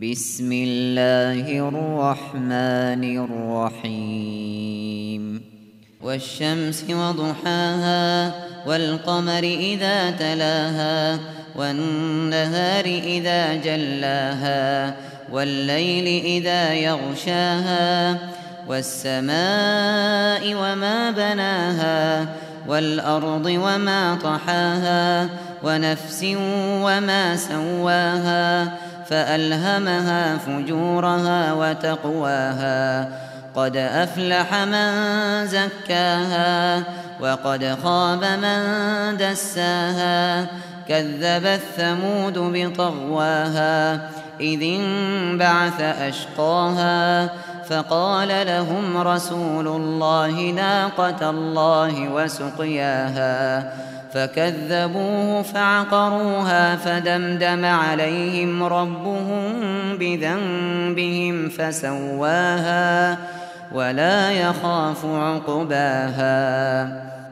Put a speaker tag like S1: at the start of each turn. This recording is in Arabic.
S1: بسم الله الرحمن الرحيم والشمس وضحاها والقمر إذا تلاها والنهار إذا جلاها والليل إذا يغشاها والسماء وما بناها والأرض وما طحاها ونفس وما سواها فألهمها فجورها وتقواها قد أفلح من زكاها وقد خاب من دساها كذبت ثمود بطغواها إذ انبعث أشقاها فقال لهم رسول الله ناقة الله وسقياها فكذبوه فعقروها فدمدم عليهم ربهم بذنبهم فسواها ولا يخاف عقباها